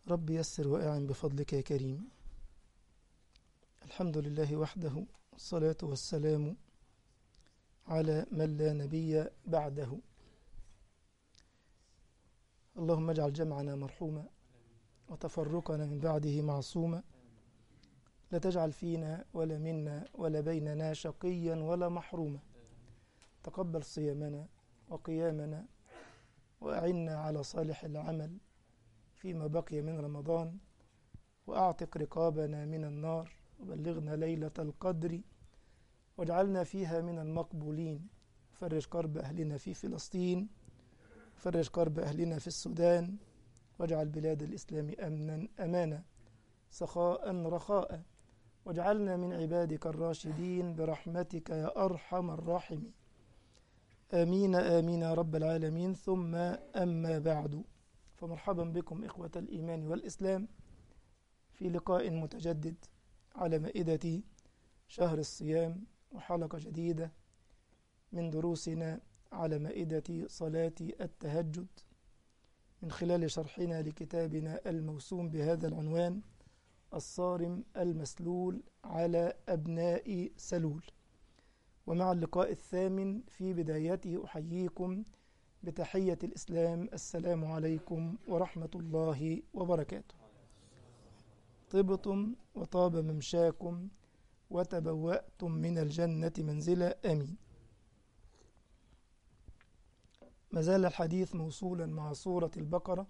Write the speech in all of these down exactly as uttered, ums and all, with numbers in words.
رب يسر وأعن بفضلك يا كريم. الحمد لله وحده، والصلاة والسلام على من لا نبي بعده. اللهم اجعل جمعنا مرحوما وتفرقنا من بعده معصوما، لا تجعل فينا ولا منا ولا بيننا شقيا ولا محروما. تقبل صيامنا وقيامنا، وأعنا على صالح العمل فيما بقي من رمضان، وأعتق رقابنا من النار، وبلغنا ليلة القدر واجعلنا فيها من المقبولين. فرج كرب أهلنا في فلسطين، فرج كرب أهلنا في السودان، واجعل بلاد الإسلام أمنا أمانا سخاء رخاء، واجعلنا من عبادك الراشدين برحمتك يا أرحم الراحمين. آمين آمين يا رب العالمين. ثم أما بعد، فمرحبا بكم إخوة الإيمان والإسلام في لقاء متجدد على مائدة شهر الصيام، وحلقة جديدة من دروسنا على مائدة صلاة التهجد، من خلال شرحنا لكتابنا الموسوم بهذا العنوان: الصارم المسلول على أبناء سلول. ومع اللقاء الثامن في بدايته أحييكم بتحية الإسلام: السلام عليكم ورحمة الله وبركاته. طبتم وطاب ممشاكم وتبوأتم من الجنة منزلا، آمين. ما زال الحديث موصولا مع سورة البقرة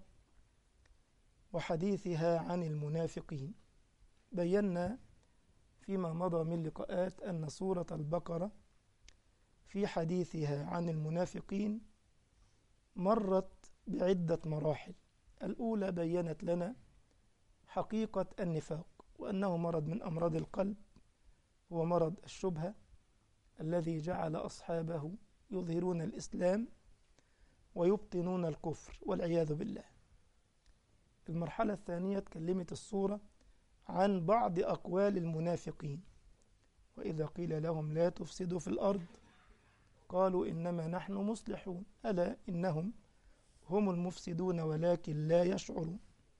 وحديثها عن المنافقين. بينا فيما مضى من لقاءات أن سورة البقرة في حديثها عن المنافقين مرت بعدة مراحل. الأولى بيّنت لنا حقيقة النفاق، وأنه مرض من أمراض القلب، هو مرض الشبهة الذي جعل أصحابه يظهرون الإسلام ويبطنون الكفر والعياذ بالله. المرحلة الثانية تكلمت السورة عن بعض أقوال المنافقين: وإذا قيل لهم لا تفسدوا في الأرض قالوا إنما نحن مصلحون ألا إنهم هم المفسدون ولكن لا يشعرون.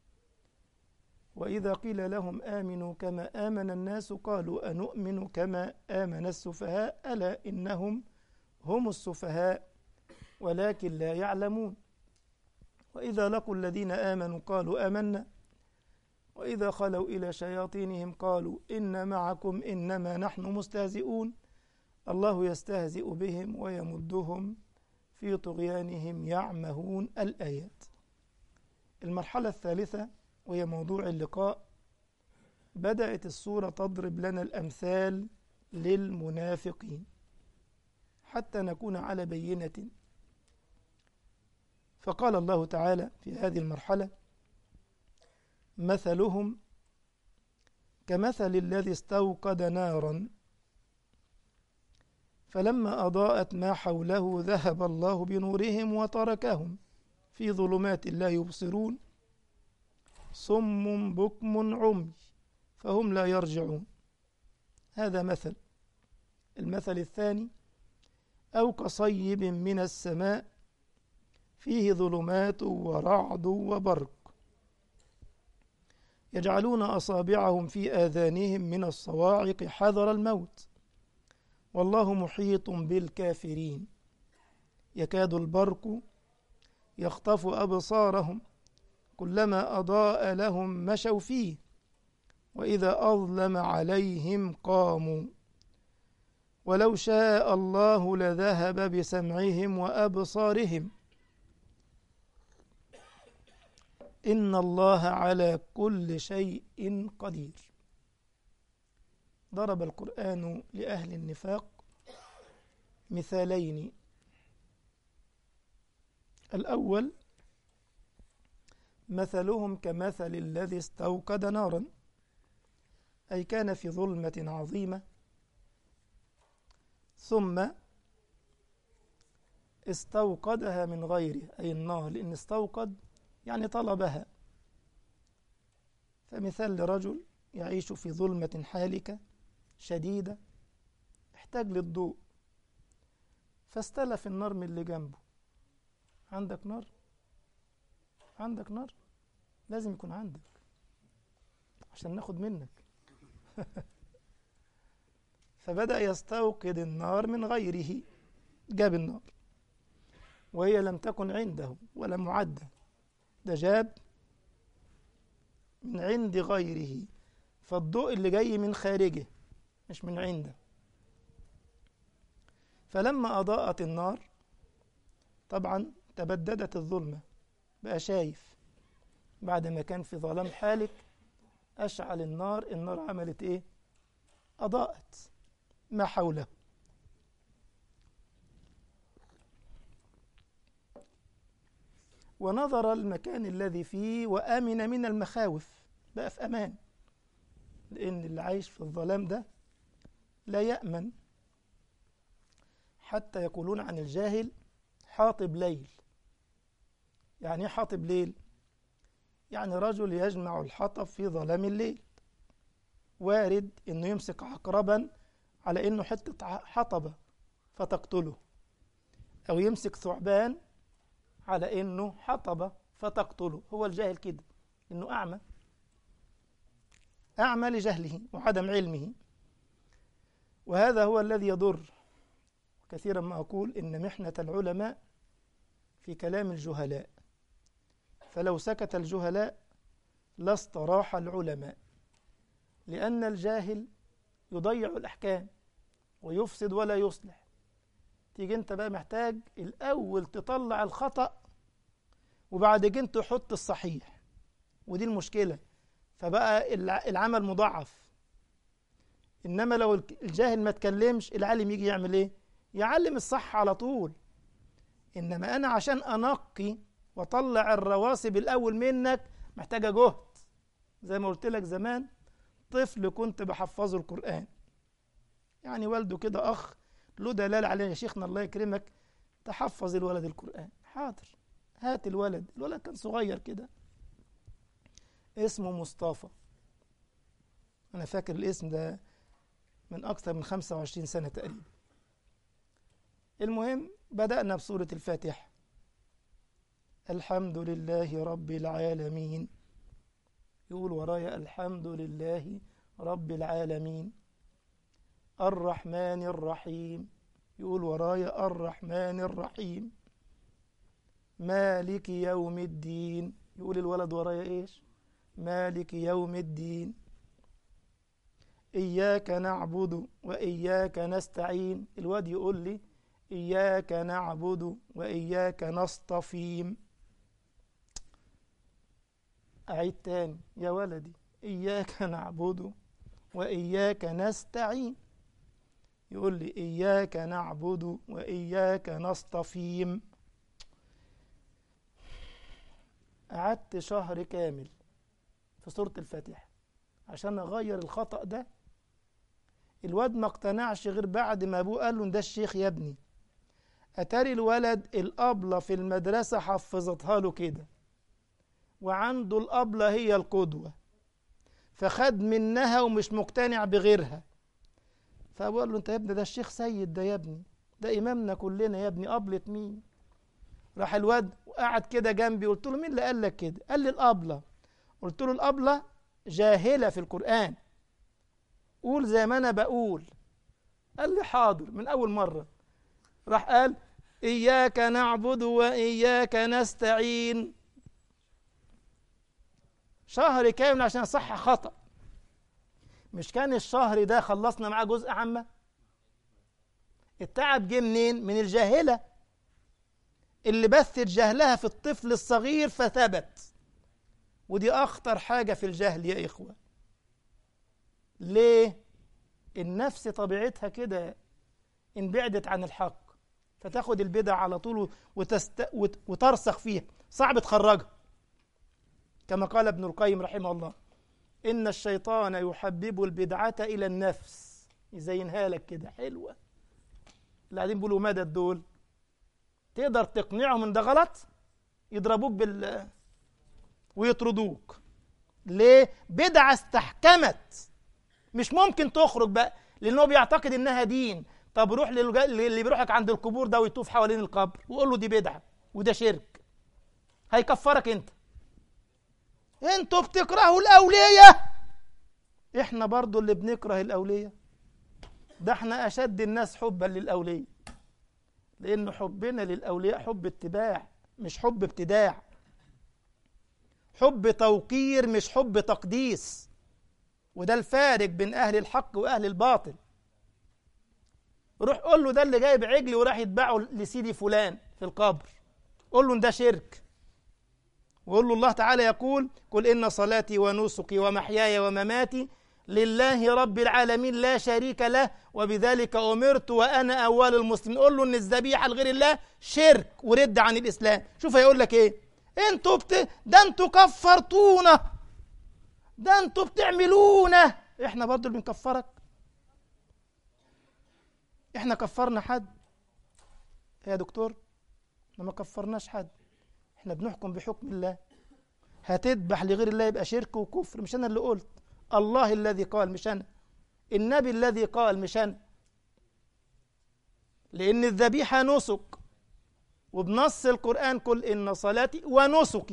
وإذا قيل لهم آمنوا كما آمن الناس قالوا أنؤمن كما آمن السفهاء ألا إنهم هم السفهاء ولكن لا يعلمون. وإذا لقوا الذين آمنوا قالوا آمنا وإذا خلوا إلى شياطينهم قالوا إن معكم إنما نحن مستهزئون الله يستهزئ بهم ويمدهم في طغيانهم يعمهون. الآيات. المرحلة الثالثة وهي موضوع اللقاء، بدأت السورة تضرب لنا الأمثال للمنافقين حتى نكون على بينة. فقال الله تعالى في هذه المرحلة: مثلهم كمثل الذي استوقد نارا فلما أضاءت ما حوله ذهب الله بنورهم وتركهم في ظلمات لا يبصرون صم بكم عمي فهم لا يرجعون. هذا مثل. المثل الثاني: أو كصيب من السماء فيه ظلمات ورعد وبرق يجعلون أصابعهم في آذانهم من الصواعق حذر الموت والله محيط بالكافرين يكاد البرق يخطف أبصارهم كلما أضاء لهم مشوا فيه وإذا أظلم عليهم قاموا ولو شاء الله لذهب بسمعهم وأبصارهم إن الله على كل شيء قدير. ضرب القرآن لأهل النفاق مثالين: الأول مثلهم كمثل الذي استوقد نارا، أي كان في ظلمة عظيمة ثم استوقدها من غيره، أي النار، لأن استوقد يعني طلبها. فمثال لرجل يعيش في ظلمة حالكة شديدة، احتاج للضوء فاستلف النار من اللي جنبه. عندك نار؟ عندك نار؟ لازم يكون عندك عشان ناخد منك. فبدأ يستوقد النار من غيره، جاب النار وهي لم تكن عنده ولا معدة، ده جاب من عند غيره، فالضوء اللي جاي من خارجه مش من عنده. فلما أضاءت النار طبعا تبددت الظلمة، بقى شايف. بعد ما كان في ظلام حالك أشعل النار، النار عملت إيه؟ أضاءت ما حوله. ونظر المكان الذي فيه وآمن من المخاوف، بقى في أمان، لأن اللي عايش في الظلام ده لا يأمن. حتى يقولون عن الجاهل حاطب ليل. يعني ايه حاطب ليل؟ يعني رجل يجمع الحطب في ظلام الليل. وارد انه يمسك عقربا على انه حتة حطبة فتقتله، او يمسك ثعبان على انه حطبة فتقتله. هو الجاهل كده، انه اعمى، اعمى لجهله وعدم علمه. وهذا هو الذي يضر. كثيرا ما أقول إن محنة العلماء في كلام الجهلاء، فلو سكت الجهلاء لاستراح العلماء، لأن الجاهل يضيع الأحكام ويفسد ولا يصلح. تيجي أنت بقى محتاج الأول تطلع الخطأ وبعد كده تحط الصحيح، ودي المشكلة. فبقى العمل مضاعف. إنما لو الجاهل ما تكلمش، العالم يجي يعمل إيه؟ يعلم الصح على طول. إنما أنا عشان أنقي وطلع الرواسب الأول منك محتاجة جهد. زي ما قلت لك زمان، طفل كنت بحفظه القرآن، يعني والده كده أخ له دلال عليه، يا شيخنا الله يكرمك تحفظ الولد القرآن. حاضر، هات الولد. الولد كان صغير كده، اسمه مصطفى، أنا فاكر الاسم ده من أكثر من خمسة وعشرين سنة تقريبا. المهم بدأنا بسورة الفاتحة، الحمد لله رب العالمين. يقول ورايا الحمد لله رب العالمين. الرحمن الرحيم. يقول ورايا الرحمن الرحيم. مالك يوم الدين. يقول الولد ورايا إيش؟ مالك يوم الدين. إياك نعبد وإياك نستعين. الواد يقول لي إياك نعبد وإياك نستقيم. أعيد تاني يا ولدي، إياك نعبد وإياك نستعين. يقول لي إياك نعبد وإياك نستقيم. قعدت شهر كامل في سورة الفاتحة عشان أغير الخطأ ده. الواد ما اقتنعش غير بعد ما أبوه قال له ده الشيخ يا ابني. أتاري الولد الأبلة في المدرسة حفظتها له كده، وعنده الأبلة هي القدوة، فخد منها ومش مقتنع بغيرها. فأقول له أنت يا ابني ده الشيخ سيد ده، يا ابني ده إمامنا كلنا يا ابني، أبلة مين؟ راح الواد وقعد كده جنبي، قلت له مين اللي قال لك كده؟ قال لي الأبلة. قلت له الأبلة جاهلة في القرآن، قول زي ما أنا بقول. قال لي حاضر من أول مرة. راح قال إياك نعبد وإياك نستعين. شهر كامل عشان صح خطأ. مش كان الشهر ده خلصنا معاه جزء عامة؟ التعب جه منين؟ من الجاهلة اللي بثت جهلها في الطفل الصغير فثبت. ودي أخطر حاجة في الجهل يا إخوة. ليه؟ النفس طبيعتها كده، إن بعدت عن الحق فتاخد البدع على طول وتست... وترسخ فيها، صعب تخرجها. كما قال ابن القيم رحمه الله، إن الشيطان يحبب البدعة إلى النفس، يزينها لك كده حلوة. اللي قاعدين بيقولوا مدد دول، تقدر تقنعهم إن ده غلط، يضربوك بال ويطردوك. ليه؟ بدعة استحكمت، مش ممكن تخرج بقى، لأنه بيعتقد إنها دين. طب روح للي بيروحك عند القبور ده ويطوف حوالين القبر وقول له دي بدعة وده شرك، هيكفرك أنت. انتوا بتكرهوا الأولية، احنا برضو اللي بنكره الأولية. ده احنا أشد الناس حبا للأولية، لأن حبنا للأولياء حب اتباع مش حب ابتداع، حب توقير مش حب تقديس. وده الفارق بين أهل الحق وأهل الباطل. روح قول له ده اللي جايب عجل وراح يتبعه لسيدي فلان في القبر، قول له إن ده شرك. وقول له الله تعالى يقول: قل إن صلاتي ونسكي ومحياي ومماتي لله رب العالمين لا شريك له وبذلك أمرت وأنا أول المسلمين. قول له إن الذبيحة لغير الله شرك ورد عن الإسلام. شوف هيقول لك إيه: أنتوا بت... ده أنتوا كفرتونا، ده أنتوا بتعملونا. إحنا برضو اللي بنكفرك؟ إحنا كفرنا حد يا دكتور؟ إحنا ما كفرناش حد، إحنا بنحكم بحكم الله. هتذبح لغير الله يبقى شرك وكفر. مش أنا اللي قلت، الله الذي قال، مش أنا. النبي الذي قال، مش أنا. لأن الذبيحة نسك، وبنص القرآن: قل إن صلاتي ونسكي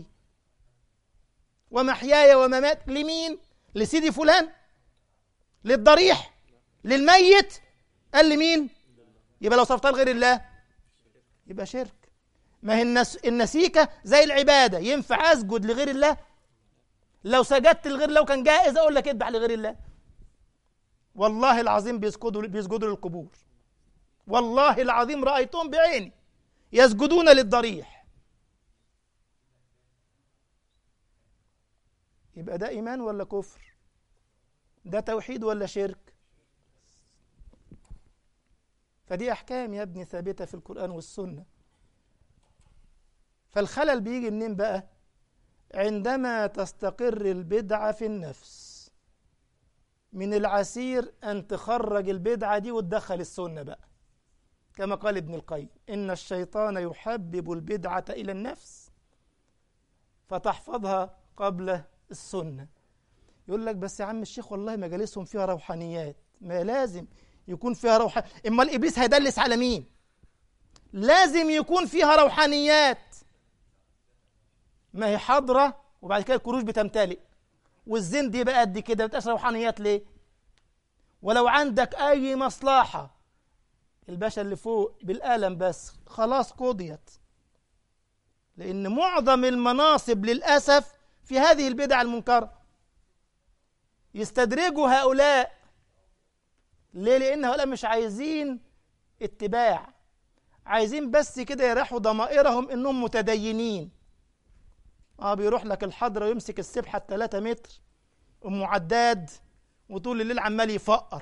ومحياي ومماتي لمين؟ لسيدي فلان؟ للضريح؟ للميت؟ قال لمين؟ يبقى لو صرفتها لغير الله يبقى شرك. ما هي النس... النسيكة زي العبادة، ينفع أسجد لغير الله؟ لو سجدت لغير الله وكان جائز أقول لك اذبح لغير الله. والله العظيم بيسجدوا بيسجدوا للقبور، والله العظيم رأيتهم بعيني يسجدون للضريح. يبقى ده إيمان ولا كفر؟ ده توحيد ولا شرك؟ فدي أحكام يا ابني ثابتة في القرآن والسنة. فالخلل بيجي منين بقى؟ عندما تستقر البدعة في النفس. من العسير أن تخرج البدعة دي وتدخل السنة بقى، كما قال ابن القيم: إن الشيطان يحبب البدعة إلى النفس فتحفظها قبل السنة. يقول لك: بس يا عم الشيخ والله مجالسهم فيها روحانيات. ما لازم يكون فيها روحانيات، إما الإبليس هيدلس على مين؟ لازم يكون فيها روحانيات. ما هي حاضرة وبعد كده الكروش بتمتلئ، والزين دي بقى قد كده، بتبقاش روحانيات ليه؟ ولو عندك أي مصلحة الباشا اللي فوق بالقلم بس خلاص قضيت. لأن معظم المناصب للأسف في هذه البدع المنكرة يستدرجوا هؤلاء. ليه؟ لأن هؤلاء مش عايزين اتباع، عايزين بس كده يريحوا ضمائرهم إنهم متدينين. اه بيروح لك الحضرة ويمسك السبحة الثلاثة متر أم عداد وطول الليل عمال يفقر.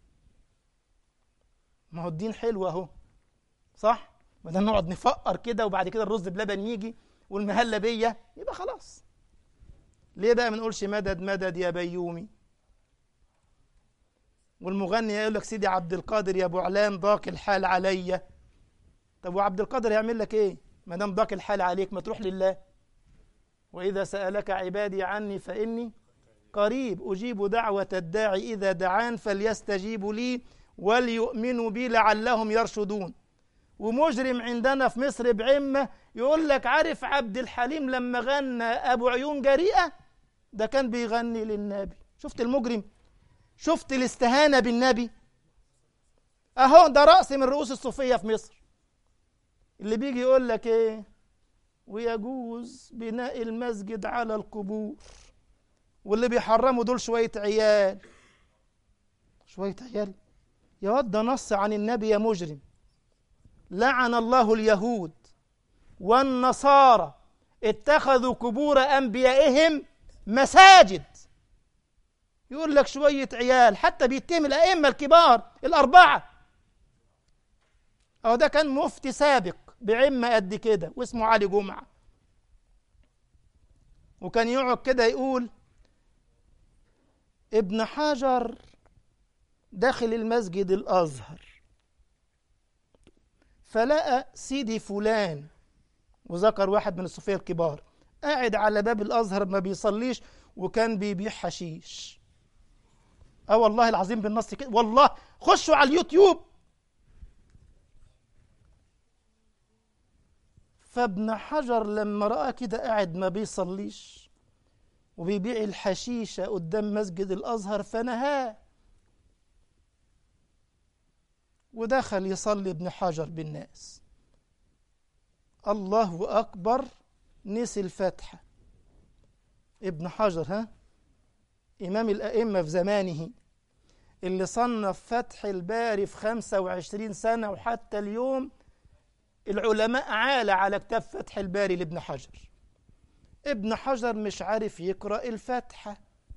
ما هو الدين حلو اهو، صح؟ بدل نقعد نفقر كده وبعد كده الرز بلبن يجي والمهلبية يبقى خلاص. ليه بقى ما نقولش مدد مدد يا بيومي؟ والمغني يقول لك: سيدي عبد القادر يا ابو علام ضاق الحال عليا. طب وعبد القادر يعمل لك ايه ما دام ضاق الحال عليك؟ ما تروح لله. وإذا سألك عبادي عني فإني قريب أجيب دعوة الداعي إذا دعان فليستجيبوا لي وليؤمنوا بي لعلهم يرشدون. ومجرم عندنا في مصر بعمة يقول لك: عارف عبد الحليم لما غنى أبو عيون جريئة؟ ده كان بيغني للنبي. شفت المجرم؟ شفت الاستهانة بالنبي؟ أهو ده رأس من رؤوس الصوفية في مصر، اللي بيجي يقول لك إيه: ويجوز بناء المسجد على القبور. واللي بيحرموا دول شوية عيال. شوية عيال يا واد، ده نص عن النبي يا مجرم. لعن الله اليهود والنصارى اتخذوا قبور أنبيائهم مساجد. يقول لك شوية عيال، حتى بيتهم الأئمة الكبار الأربعة. أو ده كان مفتي سابق بعمة قد كده واسمه علي جمعة، وكان يقعد كده يقول: ابن حجر داخل المسجد الأزهر فلقى سيدي فلان، وذكر واحد من الصوفية الكبار، قاعد على باب الأزهر ما بيصليش وكان بيبيع حشيش. اه والله العظيم بالنص كده، والله خشوا على اليوتيوب. فابن حجر لما رأى كده قاعد ما بيصليش وبيبيع الحشيشة قدام مسجد الأزهر فنهاه، ودخل يصلي ابن حجر بالناس، الله أكبر، نسي الفاتحة. ابن حجر ها إمام الأئمة في زمانه، اللي صنف فتح الباري في خمسة وعشرين سنة، وحتى اليوم العلماء عالى على كتاب فتح الباري لابن حجر. ابن حجر مش عارف يقرأ الفاتحة،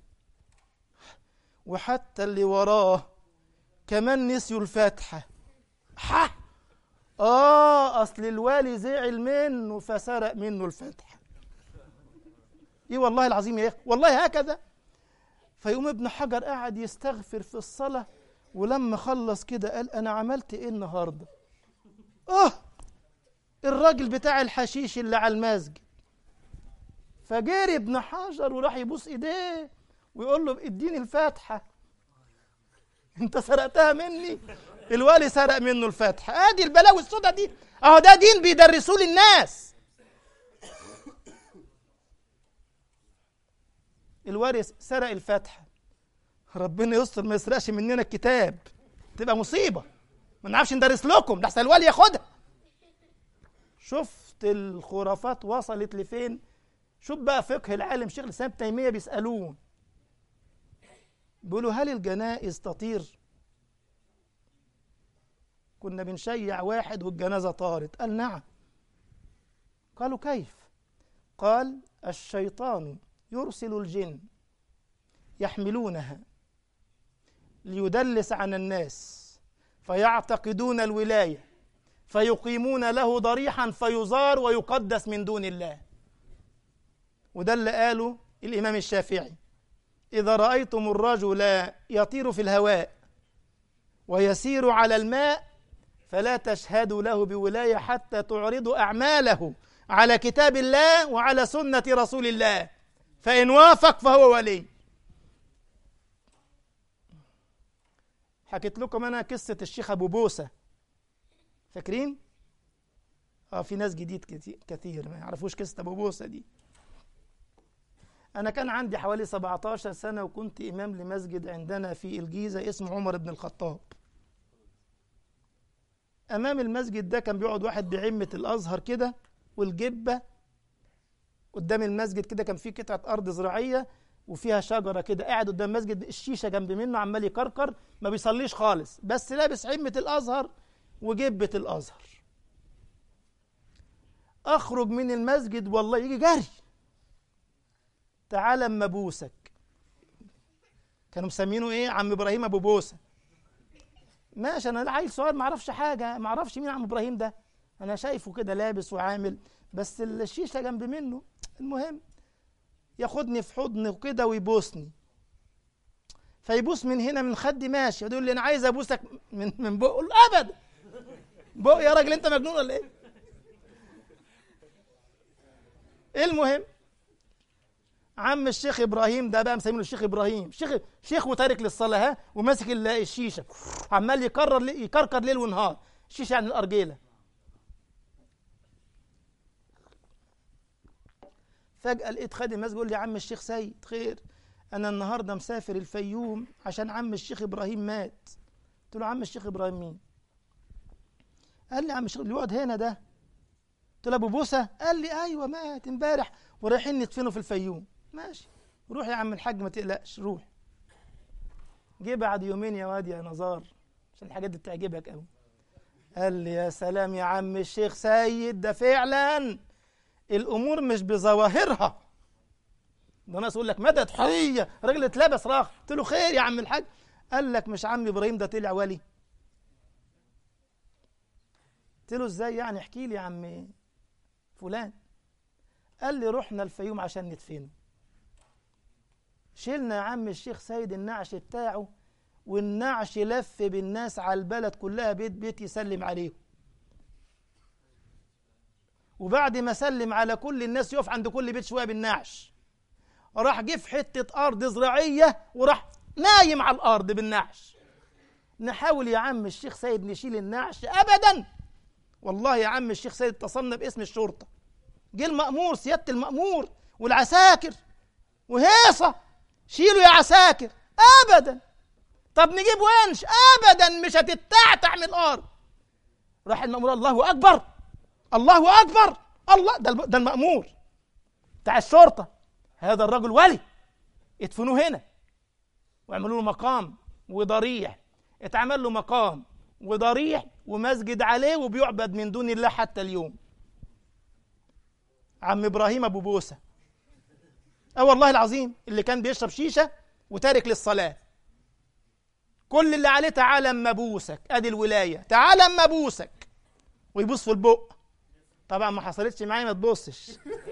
وحتى اللي وراه كمان نسيوا الفاتحة. ها آه أصل الوالي زعل منه فسرق منه الفاتحة. إيه والله العظيم يا إخوة، والله هكذا. فيقوم ابن حجر قاعد يستغفر في الصلاة، ولما خلص كده قال أنا عملت إيه النهاردة؟ آه الراجل بتاع الحشيش اللي على المسجد. فجري ابن حجر وراح يبوس إيديه ويقول له اديني الفاتحة، انت سرقتها مني. الوالي سرق منه الفاتحة. ادي البلاوي السوداء دي، اهو ده دين بيدرسوه للناس. الوالي سرق الفاتحة، ربنا يستر ما يسرقش مننا الكتاب، تبقى مصيبة، ما نعرفش ندرس لكم، ده احسن الوالي ياخدها. شفت الخرافات وصلت لفين؟ شوف بقى فقه العالم شيخ الاسلام ابن تيمية بيسألون، بيقولوا هل الجنائز تطير؟ كنا بنشيع واحد والجنازة طارت، قال نعم. قالوا كيف؟ قال الشيطان يرسل الجن يحملونها ليدلس عن الناس فيعتقدون الولاية فيقيمون له ضريحا فيزار ويقدس من دون الله. وده اللي قاله الإمام الشافعي، إذا رأيتم الرجل يطير في الهواء ويسير على الماء فلا تشهدوا له بولاية حتى تعرضوا أعماله على كتاب الله وعلى سنة رسول الله، فإن وافق فهو ولي. حكيت لكم أنا قصة الشيخ أبو بوسة، فاكرين؟ آه في ناس جديد كثير ما يعرفوش قصة أبو بوسة دي. أنا كان عندي حوالي سبعتاشر سنة، وكنت إمام لمسجد عندنا في الجيزة اسمه عمر بن الخطاب. أمام المسجد ده كان بيقعد واحد بعمة الأزهر كده والجبة قدام المسجد كده، كان فيه قطعة أرض زراعية وفيها شجرة كده، قاعد قدام المسجد، الشيشة جنب منه عمال يكركر، ما بيصليش خالص، بس لابس عمة الأزهر وجبة الأزهر. أخرج من المسجد والله يجي جري، تعال اما ابوسك. كانوا مسمينه ايه؟ عم ابراهيم ابو بوسه. ماشي، انا عيل صغير ما اعرفش حاجه، ما اعرفش مين عم ابراهيم ده، انا شايفه كده لابس وعامل، بس الشيشه جنب منه. المهم ياخدني في حضنه وكده ويبوسني، فيبوس من هنا من خدي، ماشي، يقول لي انا عايز ابوسك من من بق. اقول له ابدا، بق يا راجل انت مجنون ولا ايه؟ المهم عم الشيخ ابراهيم ده بقى مسمينه الشيخ ابراهيم، شيخ شيخ وتارك للصلاه، ها، وماسك الشيشه عمال يكرر يكركر ليل ونهار، الشيشه يعني الارجيله. فجاه لقيت خادم المسجد يقول لي يا عم الشيخ سيد خير، انا النهارده مسافر الفيوم عشان عم الشيخ ابراهيم مات. قلت له عم الشيخ ابراهيم مين؟ قال لي عم الشيخ اللي يقعد هنا ده. قلت له ابو بوسه؟ قال لي ايوه مات امبارح ورايحين ندفنه في الفيوم. ماشي، روح يا عم الحاج ما تقلقش، روح. جه بعد يومين يا واد يا نزار، عشان الحاجات دي بتعجبك قوي، قال لي يا سلام يا عم الشيخ سيد، ده فعلا الامور مش بظواهرها، ده ناس يقول لك مدد حريه راجل اتلبس راح. قلت له خير يا عم الحاج؟ قال لك مش عم ابراهيم ده طلع ولي؟ قلت له ازاي يعني؟ احكي لي يا عم فلان. قال لي رحنا الفيوم عشان ندفنه، شلنا يا عم الشيخ سيد النعش بتاعه، والنعش لف بالناس على البلد كلها، بيت بيت يسلم عليهم، وبعد ما سلم على كل الناس يقف عند كل بيت شويه بالنعش، راح جه في حته ارض زراعيه وراح نايم على الارض بالنعش. نحاول يا عم الشيخ سيد نشيل النعش، ابدا والله يا عم الشيخ سيد اتصلنا باسم الشرطه، جه المأمور سياده المأمور والعساكر، وهيصة شيلوا يا عساكر، أبدا. طب نجيب ونش، أبدا، مش هتتعتع من الأرض. راح المأمور الله أكبر، الله أكبر، الله، ده ده المأمور بتاع الشرطة، هذا الرجل ولي، ادفنوه هنا واعملوا له مقام وضريح. اتعمل له مقام وضريح ومسجد عليه وبيعبد من دون الله حتى اليوم. عم إبراهيم أبو بوسة، اه والله العظيم، اللي كان بيشرب شيشة وتارك للصلاة، كل اللي عليه تعالى اما ابوسك، ادي الولاية، تعالى اما ابوسك، ويبوس في البق. طبعا ما حصلتش معايا، ما تبصش.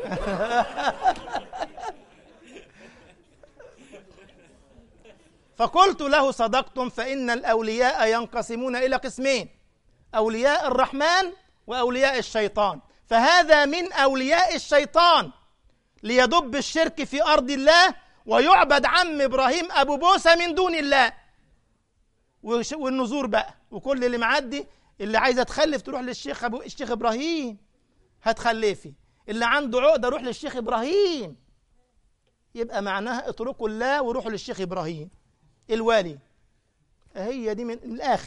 فقلت له صدقتم، فإن الأولياء ينقسمون إلى قسمين، أولياء الرحمن وأولياء الشيطان، فهذا من أولياء الشيطان ليدب الشرك في أرض الله ويعبد عم إبراهيم أبو بوسة من دون الله. والنذور بقى، وكل اللي معدي، اللي عايزة تخلف تروح للشيخ أبو الشيخ إبراهيم هتخلفي، اللي عنده عقدة روح للشيخ إبراهيم. يبقى معناها اتركوا الله وروحوا للشيخ إبراهيم الوالي. هي دي من الآخر.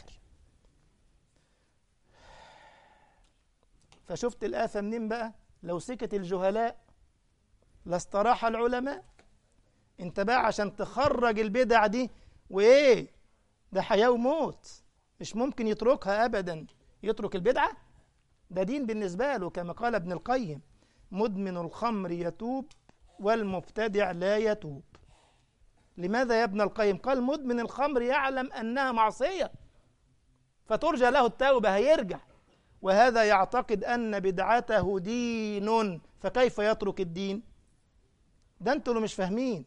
فشفت الآفة منين بقى؟ لو سكت الجهلاء لاستراح العلماء. انت بقى عشان تخرج البدع دي، وايه ده حياة وموت، مش ممكن يتركها أبدا. يترك البدعة ده دين بالنسبة له، كما قال ابن القيم: مدمن الخمر يتوب والمبتدع لا يتوب. لماذا يا ابن القيم؟ قال: مدمن الخمر يعلم أنها معصية فترجى له التوبة، هيرجع، وهذا يعتقد أن بدعته دين، فكيف يترك الدين؟ ده انتوا اللي مش فاهمين.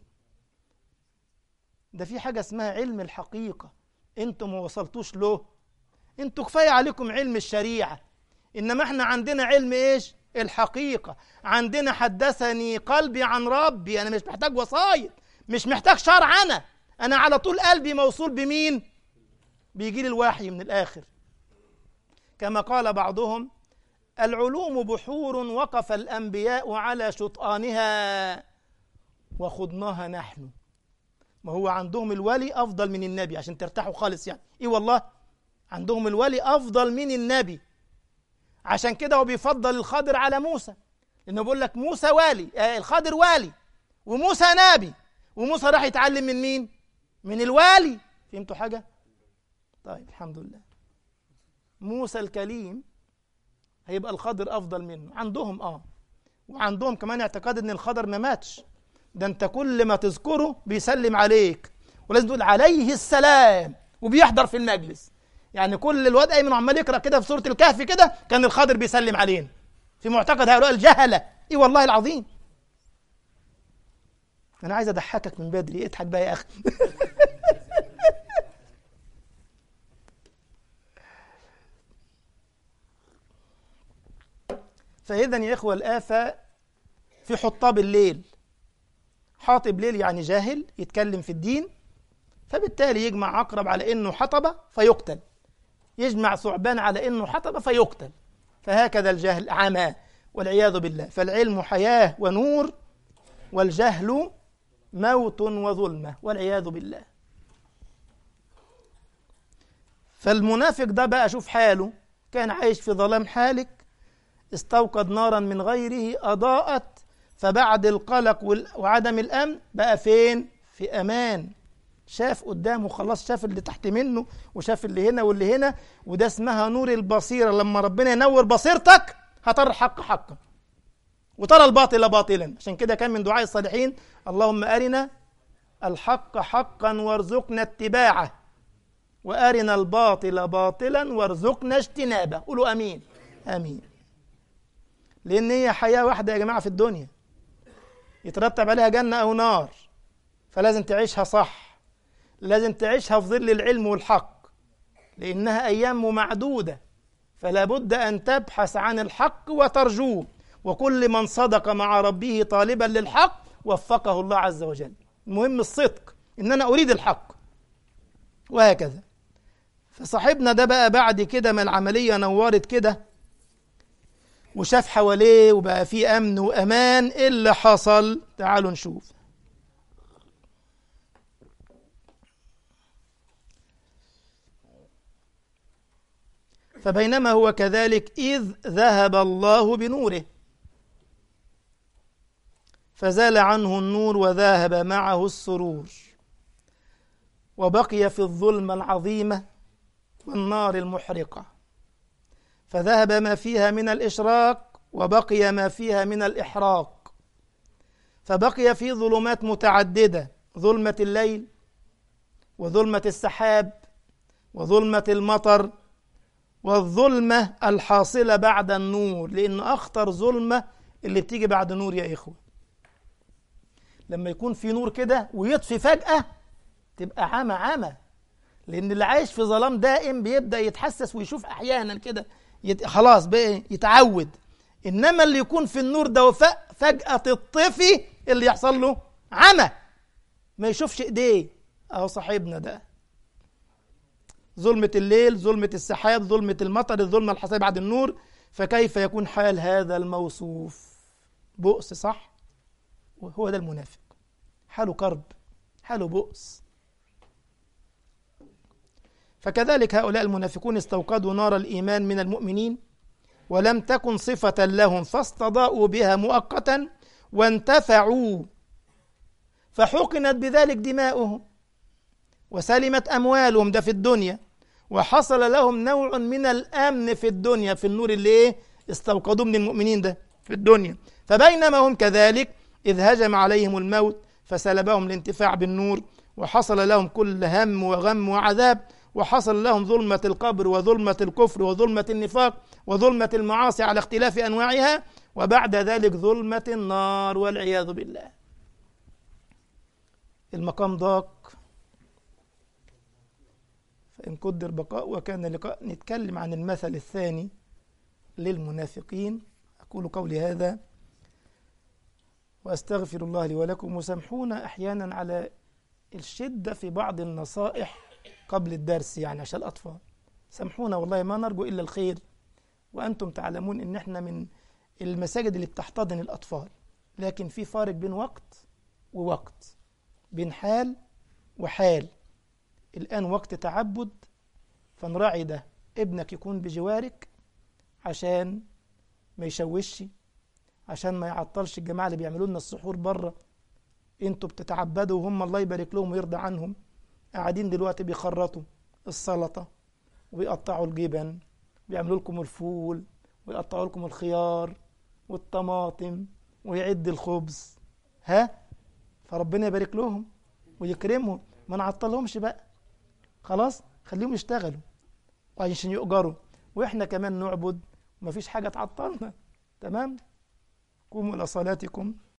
ده في حاجة اسمها علم الحقيقة، انتوا ما وصلتوش له. انتوا كفاية عليكم علم الشريعة، إنما احنا عندنا علم ايش؟ الحقيقة. عندنا حدثني قلبي عن ربي، أنا مش محتاج وصاية، مش محتاج شرع، أنا أنا على طول قلبي موصول بمين؟ بيجي لي الوحي من الآخر. كما قال بعضهم: العلوم بحور وقف الأنبياء على شطآنها وخضناها نحن. ما هو عندهم الولي أفضل من النبي، عشان ترتاحوا خالص يعني. إيه والله، عندهم الولي أفضل من النبي، عشان كده هو بيفضل الخضر على موسى، لأنه بيقول لك موسى والي، آه الخضر والي، وموسى نبي، وموسى راح يتعلم من مين؟ من الوالي. فهمتوا حاجة؟ طيب الحمد لله. موسى الكليم هيبقى الخضر أفضل منه عندهم. آه وعندهم كمان اعتقاد إن الخضر ما ماتش، ده أنت كل ما تذكره بيسلم عليك، ولازم تقول عليه السلام، وبيحضر في المجلس. يعني كل الواد أيمن عمال يقرأ كده في سورة الكهف كده، كان الخضر بيسلم علينا، في معتقد هؤلاء الجهلة. إيه والله العظيم. أنا عايز أضحكك من بدري، اضحك بقى يا أخي. فإذا يا إخوة الآفة في حطاب الليل. حاطب ليل يعني جاهل يتكلم في الدين، فبالتالي يجمع عقرب على إنه حطب فيقتل، يجمع ثعبان على إنه حطب فيقتل. فهكذا الجهل عمى والعياذ بالله. فالعلم حياة ونور، والجهل موت وظلمة والعياذ بالله. فالمنافق ده بقى شوف حاله، كان عايش في ظلام حالك، استوقد نارا من غيره أضاءت، فبعد القلق وعدم الأمن بقى فين؟ في أمان. شاف قدامه خلاص، شاف اللي تحت منه وشاف اللي هنا واللي هنا، وده اسمها نور البصيرة. لما ربنا ينور بصيرتك هترى الحق حقا وترى الباطل باطلا. عشان كده كان من دعاء الصالحين: اللهم أرنا الحق حقا وارزقنا اتباعه، وأرنا الباطل باطلا وارزقنا اجتنابه. قولوا أمين. أمين. لأن هي حياة واحدة يا جماعة في الدنيا، يترتب عليها جنة أو نار، فلازم تعيشها صح، لازم تعيشها في ظل العلم والحق، لأنها أيام معدودة، فلا بد أن تبحث عن الحق وترجوه. وكل من صدق مع ربه طالبا للحق وفقه الله عز وجل. المهم الصدق، إن أنا أريد الحق، وهكذا. فصاحبنا ده بقى بعد كده ما العملية نورت كده وشاف حواليه وبقى فيه أمن وأمان، إيه اللي حصل؟ تعالوا نشوف. فبينما هو كذلك إذ ذهب الله بنوره فزال عنه النور وذهب معه السرور وبقي في الظلمة العظيمة والنار المحرقة، فذهب ما فيها من الإشراق وبقي ما فيها من الإحراق، فبقي في ظلمات متعددة: ظلمة الليل وظلمة السحاب وظلمة المطر والظلمة الحاصلة بعد النور، لأن أخطر ظلمة اللي بتيجي بعد نور يا إخوة. لما يكون في نور كده ويطفي فجأة تبقى عمى عمى، لأن اللي عايش في ظلام دائم بيبدأ يتحسس ويشوف أحيانا كده يت... خلاص بقى يتعود. إنما اللي يكون في النور ده وفجأة تطفي اللي يحصل له عمى، ما يشوفش إيديه. أهو صاحبنا ده ظلمة الليل، ظلمة السحاب، ظلمة المطر، الظلمة الحصية بعد النور. فكيف يكون حال هذا الموصوف؟ بؤس، صح؟ وهو ده المنافق، حاله كرب، حاله بؤس. فكذلك هؤلاء المنافقون استوقدوا نار الإيمان من المؤمنين ولم تكن صفة لهم فاستضاءوا بها مؤقتا وانتفعوا، فحقنت بذلك دماؤهم وسلمت أموالهم، ده في الدنيا، وحصل لهم نوع من الأمن في الدنيا، في النور اللي إيه استوقدوا من المؤمنين ده في الدنيا. فبينما هم كذلك إذ هجم عليهم الموت فسلبهم الانتفاع بالنور، وحصل لهم كل هم وغم وعذاب، وحصل لهم ظلمة القبر وظلمة الكفر وظلمة النفاق وظلمة المعاصي على اختلاف أنواعها، وبعد ذلك ظلمة النار والعياذ بالله. المقام ضاق فإن قدر بقاء وكان لقاء. نتكلم عن المثل الثاني للمنافقين. أقول قولي هذا وأستغفر الله لي ولكم، وسامحونا أحيانا على الشدة في بعض النصائح قبل الدرس، يعني عشان الأطفال. سامحونا والله، ما نرجو إلا الخير، وأنتم تعلمون إن إحنا من المساجد اللي بتحتضن الأطفال، لكن في فارق بين وقت ووقت، بين حال وحال. الآن وقت تعبد، فنراعي ده. ابنك يكون بجوارك عشان ما يشوشش، عشان ما يعطلش الجماعة اللي بيعملوا لنا السحور بره. انتوا بتتعبدوا وهم الله يبارك لهم ويرضى عنهم قاعدين دلوقتي بيخرطوا السلطة وبيقطعوا الجبن، بيعملوا لكم الفول ويقطعوا لكم الخيار والطماطم ويعد الخبز. ها، فربنا يبارك لهم ويكرمهم، ما نعطلهمش بقى، خلاص خليهم يشتغلوا وعشان يؤجروا، واحنا كمان نعبد ومفيش حاجة تعطلنا. تمام؟ قوموا إلى صلاتكم.